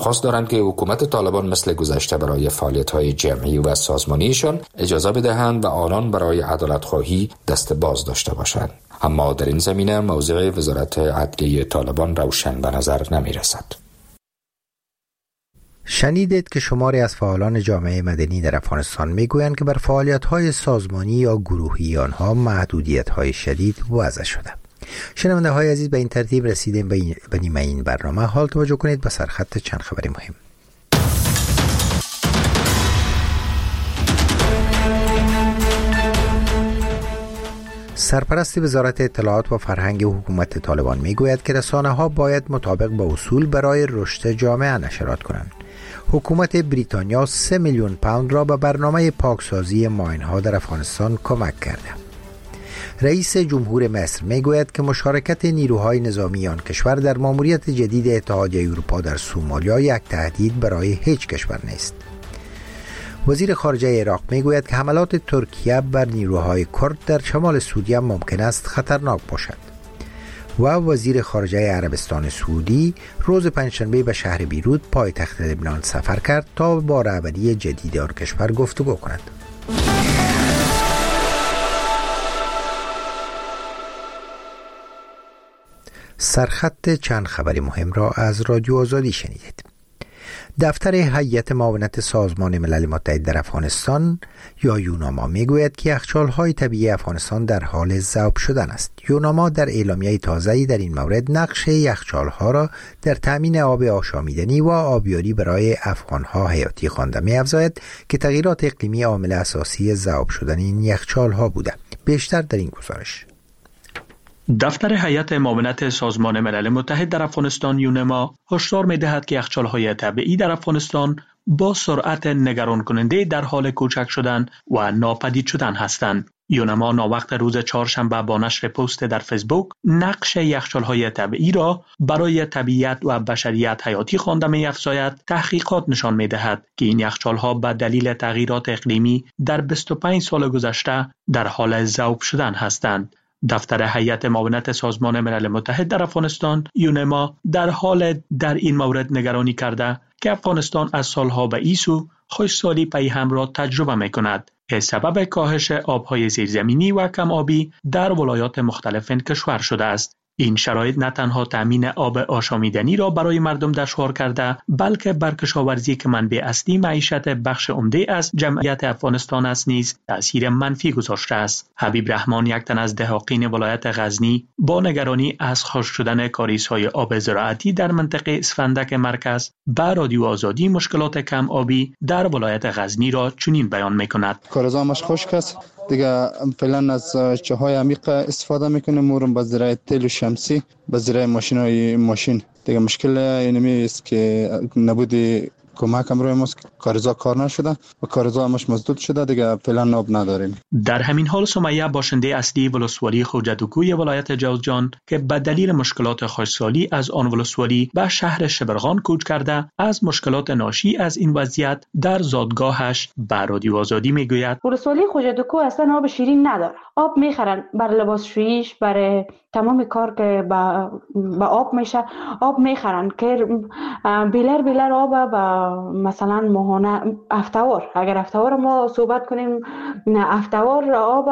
درخواست دارند که حکومت طالبان مثل گذشته برای فعالیت‌های جمعی و سازمانیشان اجازه بدهند و آنان برای عدالت‌خواهی دست باز داشته باشند. اما در این زمینه موضع وزارت عدلیه طالبان روشن به نظر نمی‌رسد. شنیدید که شماری از فعالان جامعه مدنی در افغانستان میگویند که بر فعالیت‌های سازمانی یا گروهی آنها محدودیت‌های شدید وضع شده. شنونده‌های عزیز، به این ترتیب رسیدیم به نیمه این برنامه. حال توجه کنید به سرخط چند خبری مهم. سرپرست وزارت اطلاعات و فرهنگ حکومت طالبان میگوید که رسانه‌ها باید مطابق با اصول برای رشد جامعه نشرات کنند. حکومت بریتانیا 3 میلیون پوند را به برنامه پاکسازی ماین‌ها در افغانستان کمک کرده. رئیس جمهور مصر میگوید که مشارکت نیروهای نظامی آن کشور در ماموریت جدید اتحادیه اروپا در سومالیا یک تهدید برای هیچ کشور نیست. وزیر خارجه عراق میگوید که حملات ترکیه بر نیروهای کرد در شمال سوریه ممکن است خطرناک باشد. و وزیر خارجه عربستان سعودی روز پنجشنبه به شهر بیروت پایتخت لبنان سفر کرد تا با رهبری جدید آن کشور گفتگو کند. سرخط چند خبری مهم را از رادیو آزادی شنیدید. دفتر هیئت معاونت سازمان ملل متحد در افغانستان یا یوناما میگوید که یخچال‌های طبیعی افغانستان در حال ذوب شدن است. یوناما در اعلامیه تازه‌ای در این مورد نقش یخچال‌ها را در تامین آب آشامیدنی و آبیاری برای افغان‌ها حیاتی خوانده می‌افزاید که تغییرات اقلیمی عامل اساسی ذوب شدن این یخچال‌ها بوده. بیشتر در این گزارش. دفتر هیئت معاونت سازمان ملل متحد در افغانستان یونما هشدار می‌دهد که یخچال‌های طبیعی در افغانستان با سرعت نگران کننده در حال کوچک شدن و ناپدید شدن هستند. یونما ناوقت روز چهارشنبه با نشر پست در فیسبوک نقش یخچال‌های طبیعی را برای طبیعت و بشریت حیاتی خوانده می‌افزاید. تحقیقات نشان می‌دهد که این یخچال‌ها به دلیل تغییرات اقلیمی در 25 سال گذشته در حال ذوب شدن هستند. دفتر هیئت معاونت سازمان ملل متحد در افغانستان یونما در حال در این مورد نگرانی کرده که افغانستان از سالها به این سو خشکسالی پیهم را تجربه می‌کند که سبب کاهش آب‌های زیرزمینی و کم آبی در ولایات مختلف کشور شده است. این شرایط نه تنها تامین آب آشامیدنی را برای مردم دشوار کرده، بلکه بر کشاورزی که منبع اصلی معیشت بخش عمده از جمعیت افغانستان است نیز تأثیر منفی گذاشته است. حبیب رحمان، یک تن از دهاقین ولایت غزنی، با نگرانی از خشک شدن کاریزهای آب زراعتی در منطقه اسفندک مرکز به رادیو آزادی مشکلات کم آبی در ولایت غزنی را چنین بیان می‌کند. کارزارمش خشک است. دیگه فعلا از چاهای عمیق استفاده میکنیم، مورم با زراعت تیل و شمسی، با زراعت ماشین دیگه مشکل اینمی است که نبودی کمک هم روی ماست. کارزار کار نشده و کارزار همش مسدود شده، دیگه فعلا آب نداریم. در همین حال سمیه، باشنده اصلی ولسوالی خوجدوکوی ولایت جوزجان که به دلیل مشکلات خشکسالی از آن ولسوالی به شهر شبرغان کوچ کرده، از مشکلات ناشی از این وضعیت در زادگاهش به رادیو آزادی میگوید ولسوالی خوجدوکو اصلا آب شیرین نداره. آب میخرن بر لباسشوییش، برای تمام کار که با آب میشه آب میخرن که بیلر آب با مثلا ماهانه افتوار، اگر افتوار ما صحبت کنیم، افتوار آب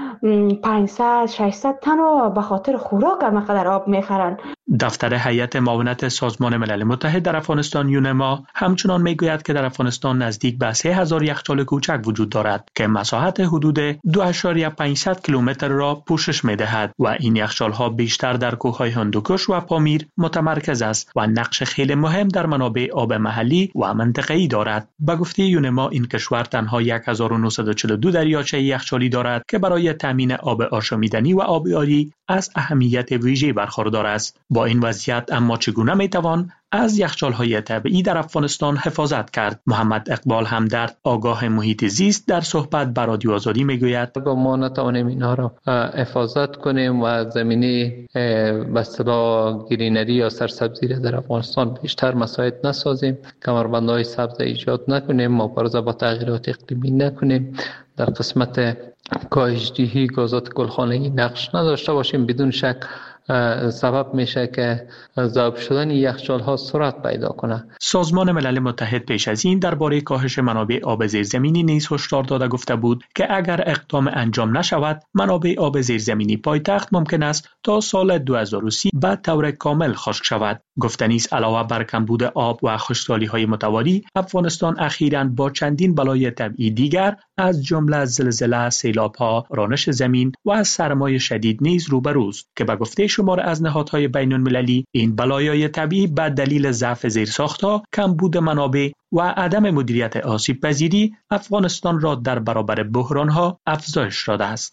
500-600 تن به خاطر خوراک همقدر آب میخرن. دفتر هیئت معاونت سازمان ملل متحد در افغانستان یونما همچنان میگوید که در افغانستان نزدیک به 3000 یخچال کوچک وجود دارد که مساحت حدود 2.5 کیلومتر را پوشش میدهد و این یخچال‌ها بیشتر در کوههای هندوکش و پامیر متمرکز است و نقش خیلی مهم در منابع آب محلی و منطقه‌ای دارد. به گفته یونما این کشور تنها 1942 دریاچه یخچالی دارد که برای تامین آب آشامیدنی و آبیاری از اهمیت ویژه‌ای برخوردار است. با این وضعیت اما چگونه میتوان از یخچال‌های طبیعی در افغانستان حفاظت کرد؟ محمد اقبال همدرد، آگاه محیط زیست، در صحبت با رادیو آزادی میگوید ما نتوانیم اینها را حفاظت کنیم و زمینه به اصطلاح گرینری یا سرسبزی را در افغانستان بیشتر مساعد نسازیم، کمربندهای سبز ایجاد نکنیم، مبارزه با تغییرات اقلیمی نکنیم، در قسمت کاهش‌دهی گازات گلخانه‌ای نقش نداشته باشیم. بدون شک سبب میشه که ذوب شدن یخچال ها سرعت پیدا کنه. سازمان ملل متحد پیش از این درباره کاهش منابع آب زیرزمینی نیز هشدار داده گفته بود که اگر اقدام انجام نشود، منابع آب زیرزمینی پایتخت ممکن است تا سال 2030 به طور کامل خشک شود. گفته نیز علاوه بر کمبود آب و خشکسالی‌های متوالی، افغانستان اخیراً با چندین بلای طبیعی دیگر از جمله زلزله، سیلاب‌ها، رانش زمین و سرمای شدید نیز روبروست که به گفته شمار از نهادهای بین‌المللی این بلایای طبیعی به دلیل ضعف زیرساخت‌ها، کمبود منابع و عدم مدیریت آسیب پذیری افغانستان را در برابر بحران‌ها افزایش داده است.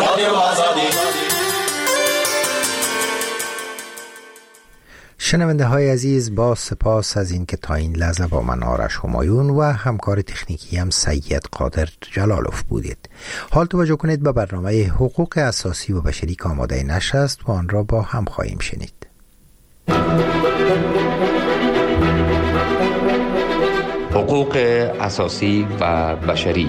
شنونده های عزیز، با سپاس از این که تا این لحظه با من آرش همایون و همکار تکنیکی هم سید قادر جلالوف بودید. حال توجه کنید به برنامه حقوق اساسی و بشری که آماده نشر است و آن را با هم خواهیم شنید. حقوق اساسی و بشری.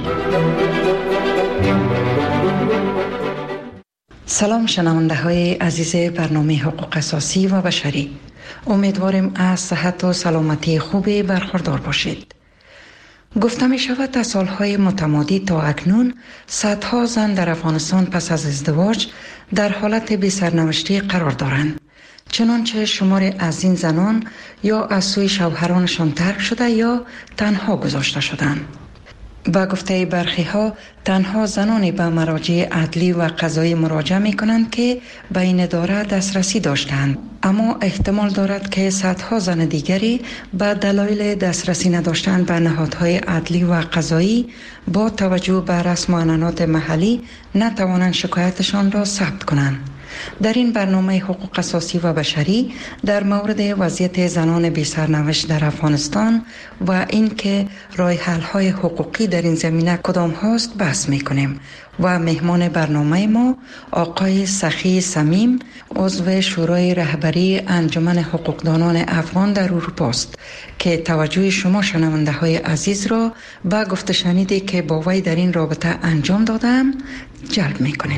سلام شنونده های عزیز برنامه حقوق اساسی و بشری. امیدواریم از صحت و سلامتی خوبی برخوردار باشید. گفته می شود از سالهای متمادی تا اکنون صدها زن در افغانستان پس از ازدواج در حالت بی سرنوشتی قرار دارند. چنانچه شماری از این زنان یا از سوی شوهرانشان ترک شده یا تنها گذاشته شدند. با گفته برخی ها تنها زنانی به مراجع عدلی و قضایی مراجعه می کنند که به این اداره دسترسی داشتند، اما احتمال دارد که صدها زن دیگری به دلایل دسترسی نداشتن به نهادهای عدلی و قضایی با توجه به رسم و عنعنات محلی نتوانند شکایتشان را ثبت کنند. در این برنامه حقوق اساسی و بشری در مورد وضعیت زنان بی سرنوشت در افغانستان و اینکه راه حل های حقوقی در این زمینه کدام هاست بحث میکنیم و مهمان برنامه ما آقای سخی صمیم، عضو شورای رهبری انجمن حقوقدانان افغان در اروپا است که توجه شما شنونده های عزیز را به گفته شنیدی که با وی در این رابطه انجام دادم جلب میکنیم.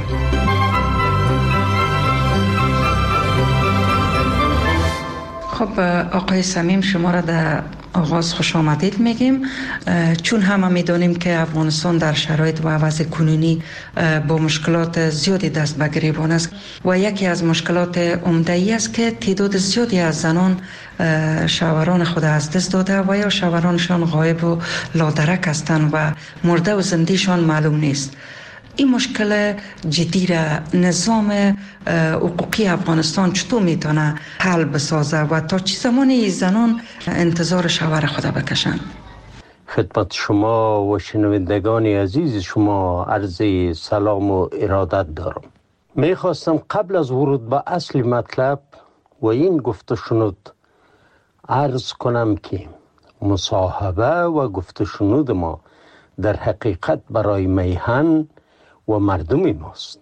خب آقای صمیم، شما را در آغاز خوش آمدید میگیم، چون همه میدانیم که افغانستان در شرایط و وضع کنونی با مشکلات زیادی دست به گریبان است و یکی از مشکلات عمده ای است که تعداد زیادی از زنان شوهران خود از دست داده و یا شوهرانشان غایب و لادرک هستند و مرده و زندهشان معلوم نیست. این مشکل جدی را نظام حقوقی افغانستان چطور میتونه حل بسازه و تا چه زمانی زنان انتظار شوهر خود بکشند؟ خدمت شما و شنوندگان عزیز شما عرض سلام و ارادت دارم. میخواستم قبل از ورود به اصل مطلب و این گفته شنود عرض کنم که مصاحبه و گفته شنود ما در حقیقت برای میهن و مردم ماست،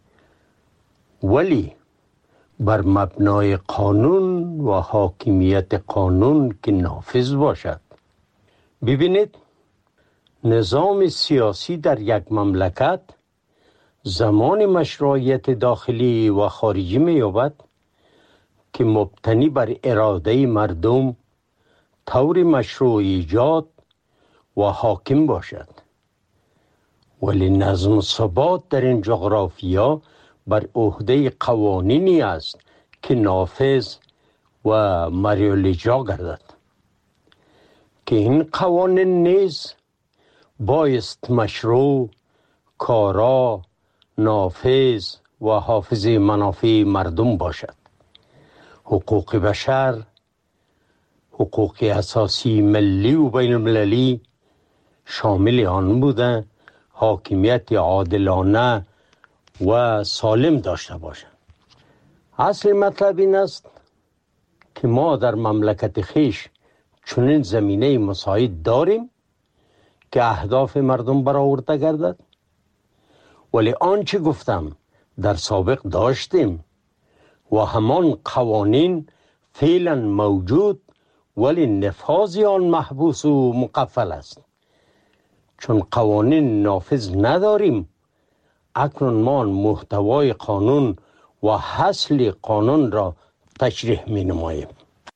ولی بر مبنای قانون و حاکمیت قانون که نافذ باشد. ببینید، نظام سیاسی در یک مملکت زمان مشروعیت داخلی و خارجی می‌یابد که مبتنی بر اراده مردم طور مشروع ایجاد و حاکم باشد، ولی نظم و ثبات در این جغرافیا بر عهده قوانینی است که نافذ و مریالاجرا گردد که این قوانین نیز بایست مشروع، کارا، نافذ و حافظ منافع مردم باشد. حقوق بشر، حقوق اساسی ملی و بین المللی شامل آن بوده حاکمیت عادلانه و سالم داشته باشند. اصل مطلب این است که ما در مملکت خویش چنین زمینه مساعد داریم که اهداف مردم برآورده گردد، ولی آنچه گفتم در سابق داشتیم و همان قوانین فعلا موجود، ولی نفاذ آن محبوس و مقفل است. چون قوانین نافذ نداریم، اکنون ما محتوای قانون و حاصل قانون را تشریح می نماییم.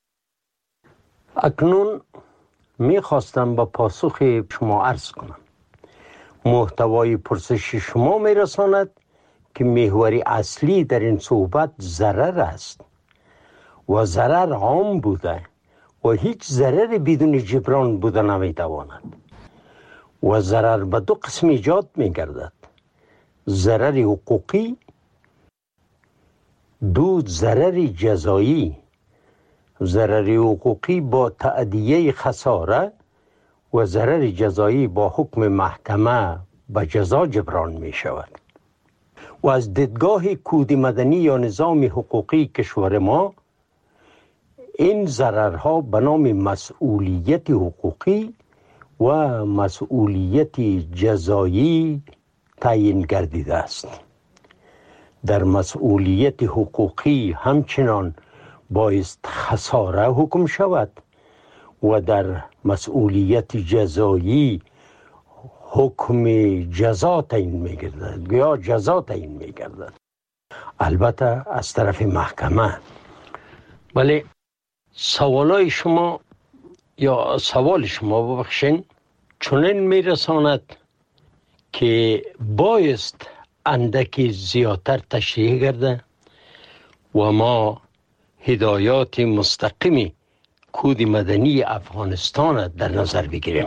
اکنون می خواستم با پاسخ شما عرض کنم. محتوای پرسش شما می رساند که محور اصلی در این صحبت ضرر است و ضرر عام بوده و هیچ ضرر بدون جبران بوده نمی تواند و ضرر به دو قسم ایجاد می گردد: ضرر حقوقی، دو ضرر جزایی. ضرر حقوقی با تأدیه خساره و ضرر جزایی با حکم محکمه به جزا جبران می شود. و از دیدگاه کود مدنی یا نظام حقوقی کشور ما این ضررها به نام مسئولیت حقوقی و مسئولیت جزایی تعیین گردیده است. در مسئولیت حقوقی همچنان بایست خساره حکم شود و در مسئولیت جزایی حکم جزا تعیین می‌گردد یا جزا تعیین می‌گردد، البته از طرف محکمه. ولی سوال شما ببخشین چنین میرساند که بایست اندکی زیادتر تشریح گرده و ما هدایات مستقیمی کود مدنی افغانستان در نظر بگیریم،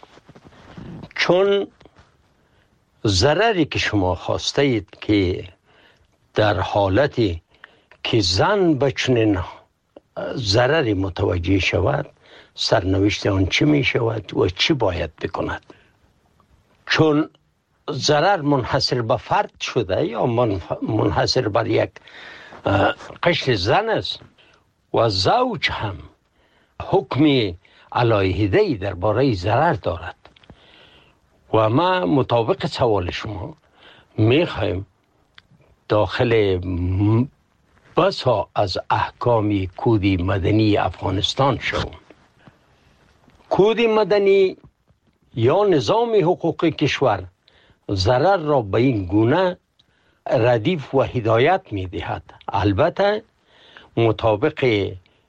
چون ضرری که شما خواسته اید که در حالتی که زن به چنین ضرری متوجه شود سرنوشت آن چی می شود و چی باید بکند. چون ضرر منحصر به فرد شده یا منحصر بر یک قشر زن است و زوج هم حکم علیحده‌ای درباره ضرر دارد و ما مطابق سوال شما میخوایم داخل بسا از احکام کود مدنی افغانستان شوم. کود مدنی یا نظام حقوقی کشور ضرر را به این گونه ردیف و هدایت می دهد. البته مطابق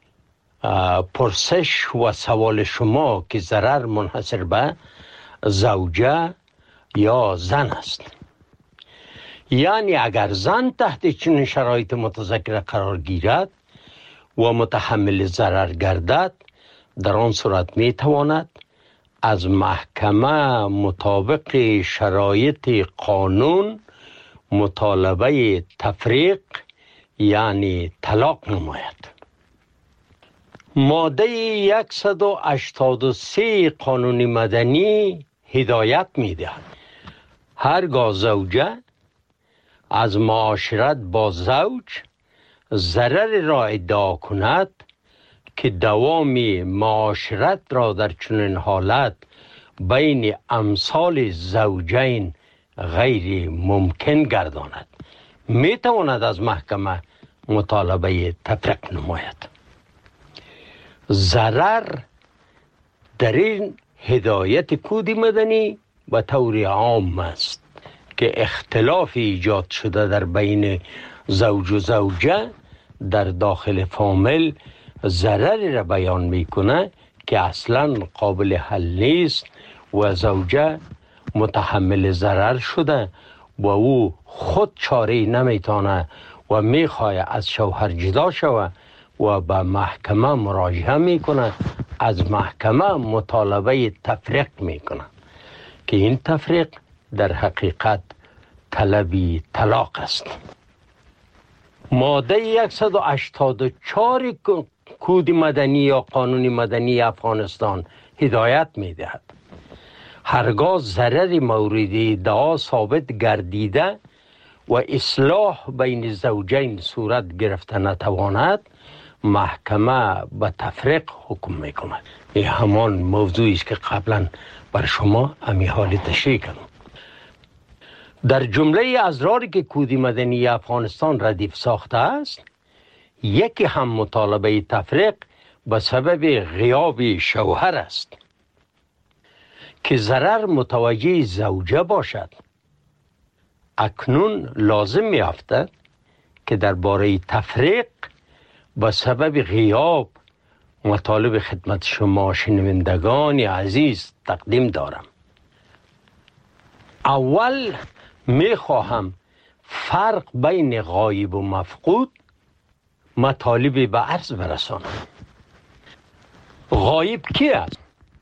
پرسش و سوال شما که ضرر منحصر به زوجه یا زن است، یعنی اگر زن تحت چنین شرایط متذکره قرار گیرد و متحمل ضرر گردد، در آن صورت می تواند از محکمه مطابق شرایط قانون مطالبه تفریق یعنی طلاق نماید. ماده 183 قانون مدنی هدایت می دهد هرگاه زوجه از معاشرت با زوج ضرر را ادعا کند که دوام معاشرت را در چنین حالت بین امثال زوجین غیر ممکن گرداند، می تواند از محکمه مطالبه تفریق نماید. ضرر در این هدایت کود مدنی به طور عام است که اختلاف ایجاد شده در بین زوج و زوجه در داخل فامیل ضرری را بیان میکنه که اصلا قابل حل نیست و زوجه متحمل ضرر شده و او خود چاره‌ای نمیتونه و میخواه از شوهر جدا شود و به محکمه مراجعه میکنه، از محکمه مطالبه تفریق میکنه که این تفریق در حقیقت طلبی طلاق است. ماده 184 کود مدنی یا قانون مدنی افغانستان هدایت میدهد هرگاه ضرر مورد ادعا ثابت گردیده و اصلاح بین زوجین صورت گرفته نتواند، محکمه به تفریق حکم میکند. این همان موضوعی است که قبلا بر شما امی حال تشریح کردم. در جمله اضراری که کود مدنی افغانستان ردیف ساخته است، یکی هم مطالبه تفریق به سبب غیاب شوهر است که ضرر متوجه زوجه باشد. اکنون لازم می افتد که درباره تفریق به سبب غیاب مطالب خدمت شما شنوندگان عزیز تقدیم دارم. اول می خواهم فرق بین غایب و مفقود مطالبی به عرض برسانم. غایب کی است؟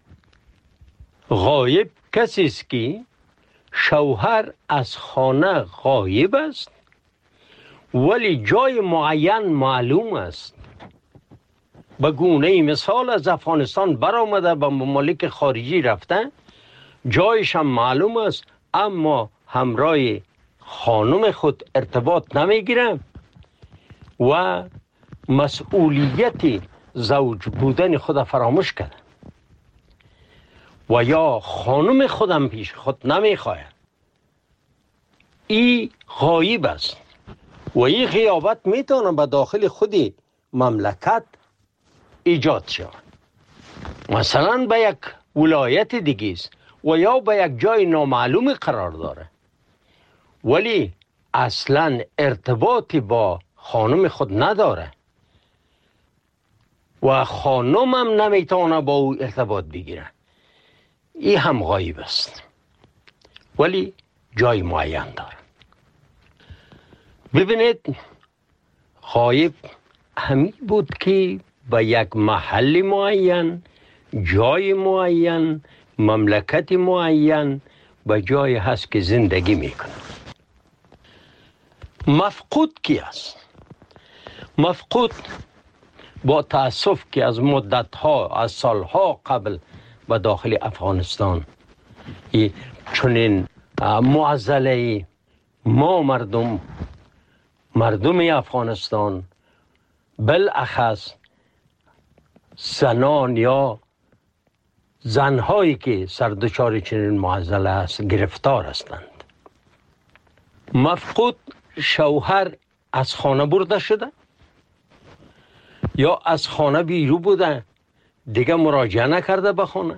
غایب کسی است که شوهر از خانه غایب است ولی جای معین معلوم است. به گونه مثال از افغانستان برآمده به ممالک خارجی رفته، جایش هم معلوم است اما همراه خانم خود ارتباط نمیگیره و مسئولیت زوج بودن خود فراموش کرده و یا خانم خودم پیش خود نمیخواه. این غایب است و این غیابت میتونه به داخل خودی مملکت ایجاد شود. مثلا به یک ولایت دیگه است و یا به یک جای نامعلوم قرار داره ولی اصلا ارتباطی با خانم خود نداره و خانم هم نمیتونه با او ارتباط بگیره. این هم غایب است ولی جای معین داره. ببینید، غایب همین بود که به یک محل معین، جای معین، مملکت معین به جای هست که زندگی میکنه. مفقود کی است؟ مفقود با تأسف که از مدتها، از سالها قبل به داخل افغانستان چنین معضله ما مردم افغانستان بالاخص زنان یا زنهایی که سردچار چنین معضله است گرفتار هستند. مفقود شوهر از خانه برده شده یا از خانه بیرون بوده، دیگه مراجعه نکرده به خانه.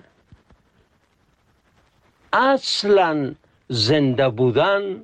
اصلا زنده بودن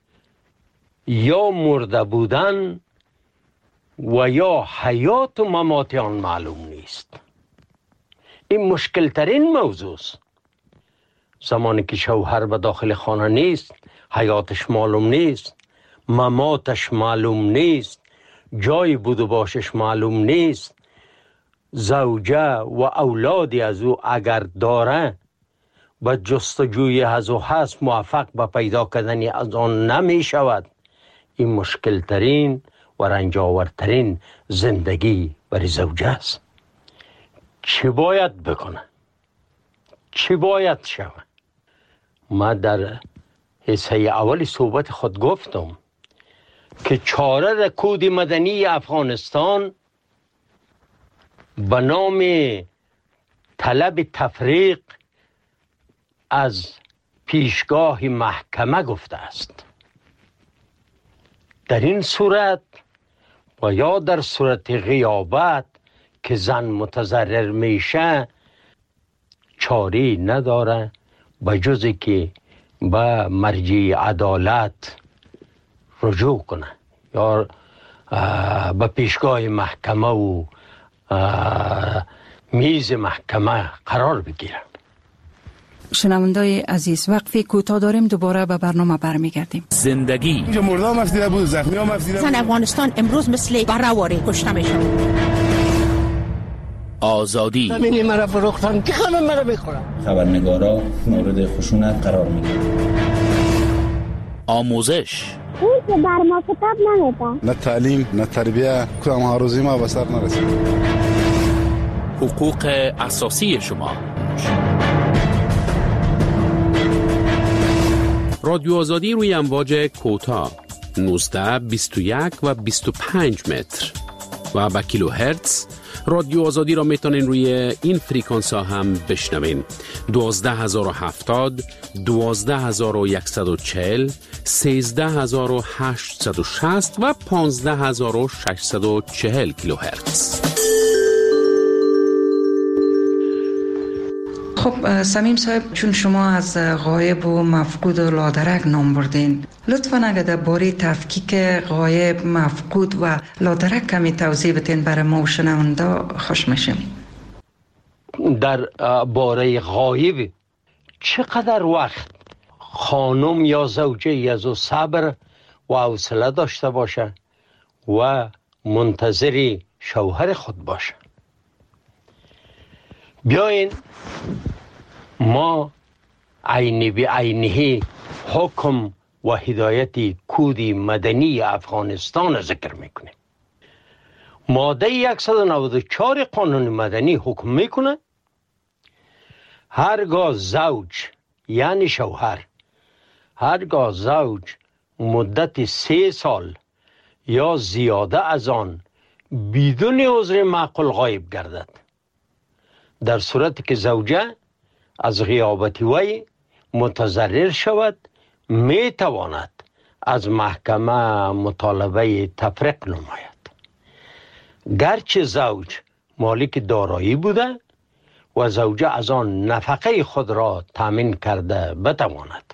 یا مرده بودن و یا حیات و ممات آن معلوم نیست. این مشکل ترین موضوع است. زمانی که شوهر به داخل خانه نیست، حیاتش معلوم نیست، مماتش معلوم نیست، جای بود و باشش معلوم نیست، زوجه و اولادی از او اگر داره به جستجوی از او هست موفق به پیدا کردن از آن نمی شود. این مشکل ترین و رنجاورترین زندگی برای زوجه است. چی باید بکنه؟ چی باید شود؟ ما در حصه اول صحبت خود گفتم که چاره کود مدنی افغانستان به نام طلب تفریق از پیشگاه محکمه گفته است. در این صورت و یا در صورت غیابت که زن متضرر میشه چاری نداره به جز که به مرجع عدالت رجوع کنه یا به پیشگاه محکمه و میز محکمه قرار بگیره. شنوندای عزیز، وقفی کوتاه داریم، دوباره به برنامه برمیگردیم. زندگی اینجا مردم افزیده بود، زخمی هم افزیده بود. زن افغانستان امروز مثل برهواری کشته میشن. آزادی همینی مرا فروختن که خانم مرا بخورم. خبرنگارا مورد خشونت قرار میگیرن. آموزش اون که بر ما کتاب نمیده. نه تعلیم نه تربیه، کدام هاروزی ما به سر نرسید. حقوق اساسی شما. رادیو آزادی روی امواج کوتاه 19, 21 و 25 متر و با کیلو هرتز. رادیو آزادی را میتونین روی این فریکانس ها هم بشنوین: 12070, 12140, 13860 و 15640 کیلو هرتز. خب سمیم صاحب، چون شما از غایب و مفقود و لادرک نام بردین، لطفاً اگر در باره تفکیک غایب، مفقود و لادرک کمی توضیح بدین برای ما و شنونده خوش میشیم. در باره غایب چقدر وقت خانم یا زوجه از او صبر و حوصله داشته باشه و منتظر شوهر خود باشه. بیاین ما عینی به عینی حکم و هدایت کود مدنی افغانستان ذکر میکنه. ماده 194 قانون مدنی حکم میکنه هرگاه زوج یعنی شوهر، هرگاه زوج مدت 3 سال یا زیاده از آن بدون عذر معقول غایب گردد، در صورتی که زوجه از غیابت وی متضرر شود، می تواند از محکمه مطالبه تفریق نماید. گرچه زوج مالک دارایی بوده و زوجه از آن نفقه خود را تامین کرده بتواند.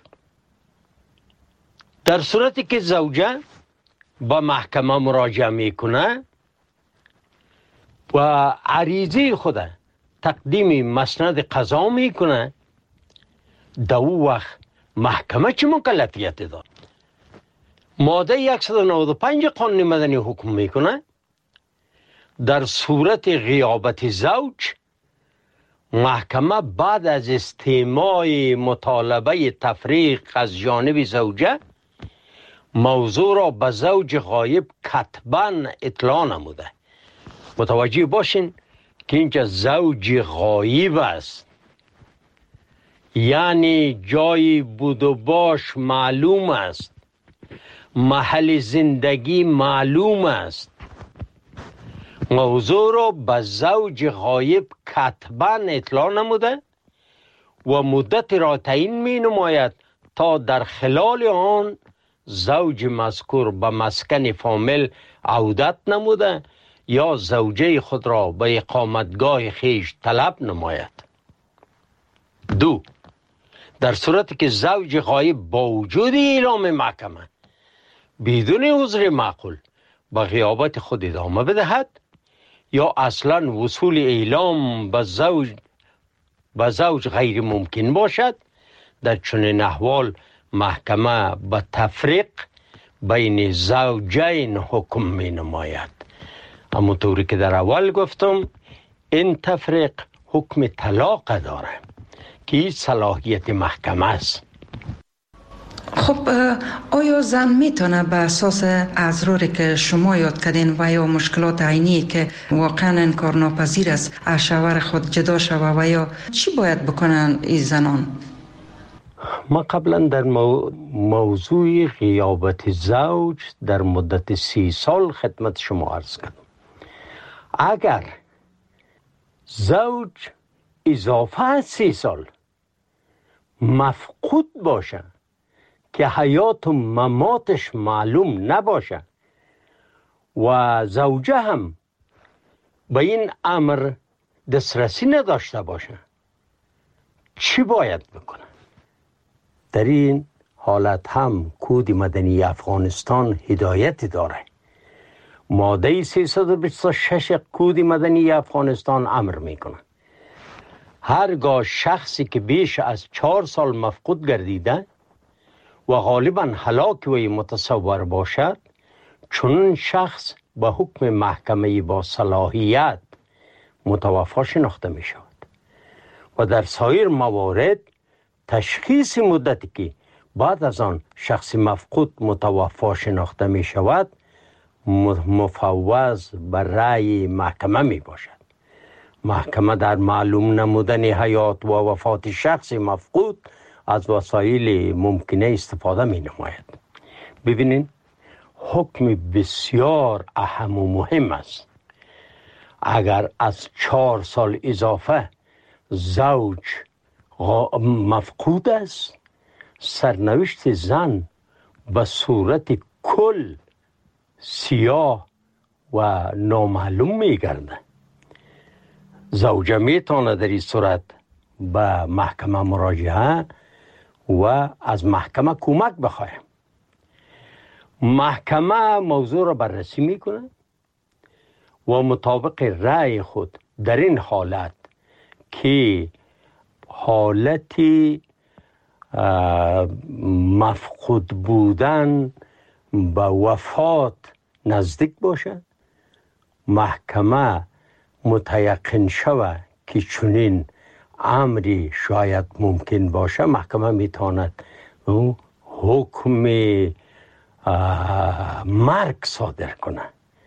در صورتی که زوجه با محکمه مراجعه میکنه و عریضه خود تقدیم مسند قضا میکنه، در او وقت محکمه چه مکلفیت داد؟ ماده 195 قانون مدنی حکم میکنه در صورت غیابت زوج، محکمه بعد از استماع مطالبه تفریق از جانب زوجه موضوع را به زوج غایب کتباً اطلاع نموده. متوجه باشین که اینجا زوج غایب است، یعنی جای بود و باش معلوم است، محل زندگی معلوم است. موضوع را به زوج غایب کتباً اطلاع نموده و مدت را تعیین می نماید تا در خلال آن زوج مذکور به مسکن فامیل عودت نموده یا زوجه خود را به اقامتگاه خیش طلب نماید. 2. در صورتی که زوج غایب با وجود اعلام محکمه بدون عذر معقول به غیابت خود ادامه بدهد یا اصلا وصول اعلام به زوج غیر ممکن باشد، در چنین احوال محکمه به تفریق بین زوجین حکم می نماید. همونطوری که در اول گفتم این تفریق حکم طلاق داره که صلاحیت محکمه است. خب آیا زن میتونه به اساس اضراری که شما یاد کردین و یا مشکلات عینی که واقعا انکارناپذیر است از شوهر خود جدا شوه و یا چی باید بکنن این زنان؟ ما قبلا در موضوع غیابت زوج در مدت 30 سال خدمت شما عرض کردم. اگر زوج اضافه از 30 سال مفقود باشه که حیات و مماتش معلوم نباشه و زوجه هم به این امر دسترسی نداشته باشه، چی باید بکنه؟ در این حالت هم کود مدنی افغانستان هدایت داره. ماده 326 کود مدنی افغانستان امر میکنه هرگاه شخصی که بیش از 4 سال مفقود گردیده و غالباً هلاک وی متصور باشد، چون شخص به حکم محکمه با صلاحیت متوفی شناخته می شود و در سایر موارد تشخیص مدتی که بعد از آن شخص مفقود متوفی شناخته می شود مفوض به رأی محکمه می باشد. محکمه در معلوم نمودن حیات و وفات شخص مفقود از وسایل ممکنه استفاده می نماید. ببینین حکم بسیار اهم و مهم است. اگر از 4 سال اضافه زوج مفقود است، سرنوشت زن به صورت کل سیاه و نامعلوم می گرده. زوجه می تانه در این صورت به محکمه مراجعه و از محکمه کمک بخوایم. محکمه موضوع را بررسی میکنه و مطابق رأی خود در این حالت که حالتی مفقود بودن به وفات نزدیک باشه، محکمه متیقن شود که چنین امری شاید ممکن باشه، محکمه میتواند حکم مرگ صادر کنه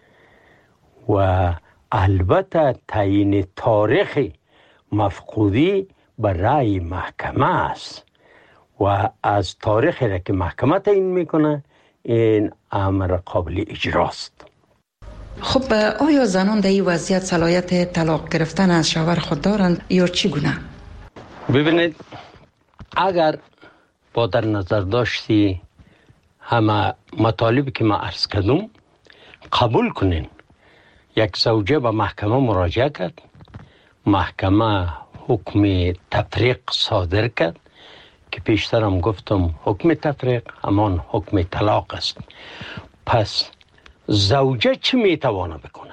و البته تعیین تاریخ مفقودی به رأی محکمه است و از تاریخی را که محکمه تعیین میکنه این امر قابل اجراست. خب آیا زنان در این وضعیت صلاحیت طلاق گرفتن از شوهر خود دارند یا چگونه؟ ببینید، اگر با در نظر داشتی همه مطالبی که ما عرض کردم قبول کنین، یک زوجه به محکمه مراجعه کرد، محکمه حکم تفریق صادر کرد که پیشترم گفتم حکم تفریق همان حکم طلاق است. پس زوجه چی میتوانه بکنه؟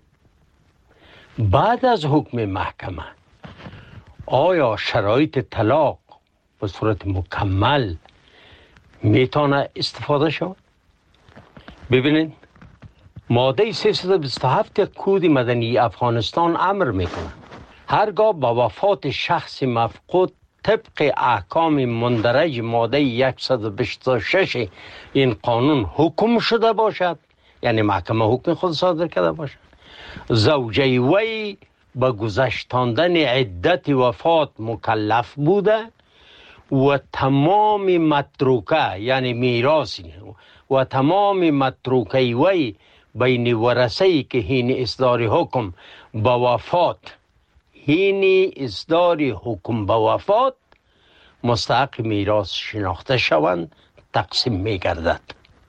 بعد از حکم محکمه آیا شرایط طلاق به صورت مکمل میتونه استفاده شود؟ ببینید، ماده 327 کود مدنی افغانستان امر میکنه هرگاه با وفات شخص مفقود طبق احکام مندرج ماده 126 این قانون حکم شده باشد، یعنی محکمه حکم خود صادر کرده باشد، زوجه وی به گذشتاندن عدت وفات مکلف بوده و تمام متروکه یعنی میراثی و تمام متروکه وی بین ورثه‌ای که حین اصدار حکم به وفات مستحق میراث شناخته شوند تقسیم می‌گردد.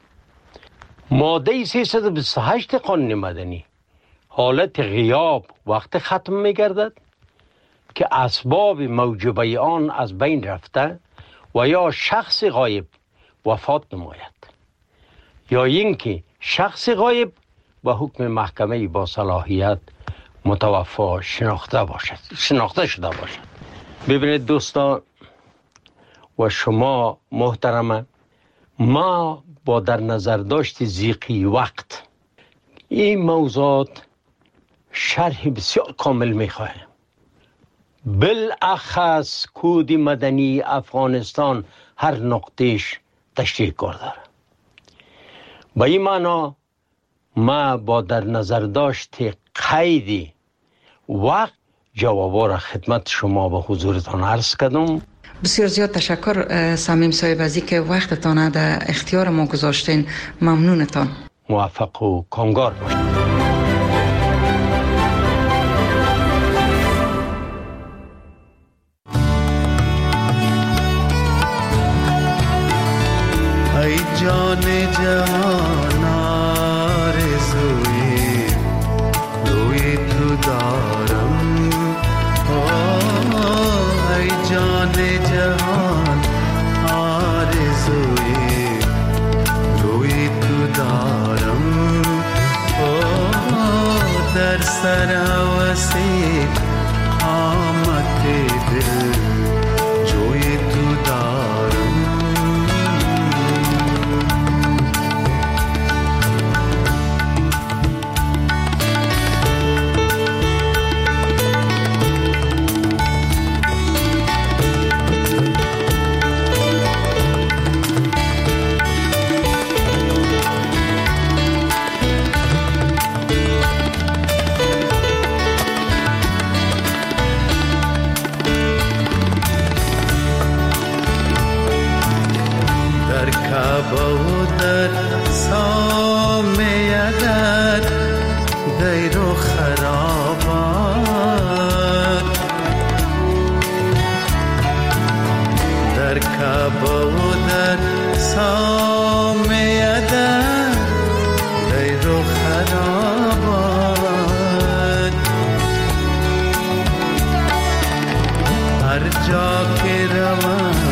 ماده 328 قانون مدنی حالت غیاب وقت ختم می‌گردد که اسباب موجبه آن از بین رفته و یا شخص غایب وفات نماید یا اینکه شخص غایب به حکم محکمه با صلاحیت متوفا شناخته شده باشد. ببینید دوستان و شما محترمه، ما با در نظر داشت ضیقی وقت این موضوعات شرح بسیار کامل میخواهیم. بالاخص کود مدنی افغانستان هر نقطهش تشریح کار داره. با این معنا ما با در نظر داشت قید وقت جوابا را خدمت شما به حضورتان عرض کردم. بسیار زیاد تشکر صمیم صاحب از اینکه وقتتان در اختیار ما گذاشتین. ممنونتان. موفق و کامگار باشید. ای جان جهان آرزوی روی تو دارم، ای جان جهان آرزوی روی تو دارم، در سر هوسی آمد دل جوی تو دارم. در سامه در دیر و خرابات، در کعبه و در سامه در دیر و خرابات، هر جا که روم